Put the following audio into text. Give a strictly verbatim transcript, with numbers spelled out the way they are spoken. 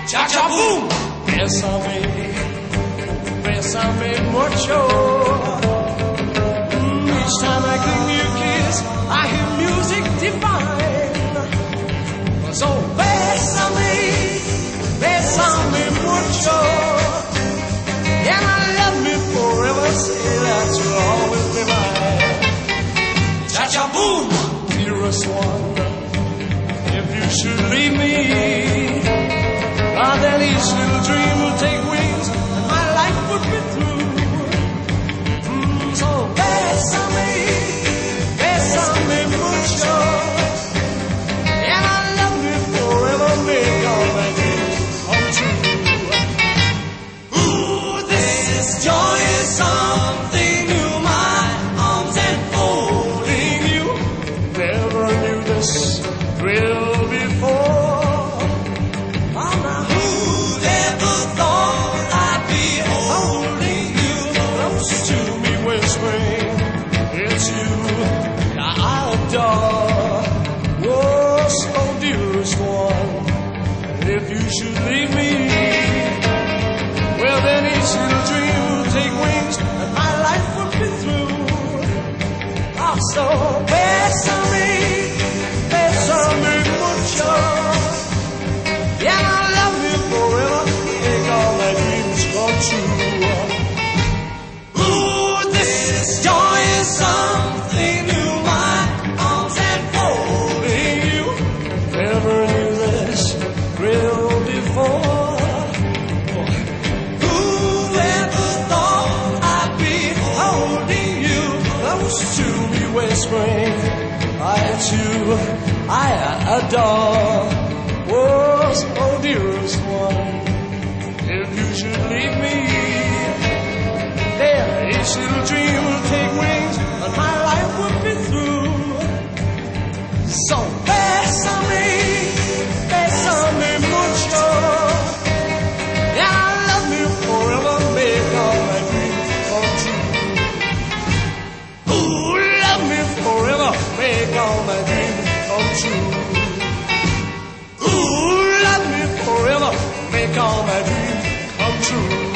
Cha-cha boom! Bésame, bésame mucho. Mm, each time I give you a kiss, I hear music divine. So bésame, bésame mucho. And I love me forever, say that you'll always be mine. Cha-cha boom! Dearest one, if you should leave me, ah, then each little dream will take wings and my life would be through. Mm, so bésame, bésame mucho. And I love me forever, make all my dreams come true. Ooh, this joy is something new, my arms enfolding you. Never knew this thrill before. It's you that I adore. Oh, so dearest one, if you should leave me, well then each little dream will take wings and my life would be through. Oh, so bésame, bésame mucho. Yeah, I love you forever, make all my dreams come true. Joy is something new, my arms enfolding you. Never knew this thrill before. Whoever thought I'd be holding you close to me, whispering, it's you I adore. Oh, so dearest one, if you should leave me, there, each little dream will take wings, and my life will be through. So bésame, bésame mucho. Yeah, I love you forever, make all my dreams come true. Ooh, love me forever, make all my dreams come true. Ooh, love me forever, make all my dreams come true.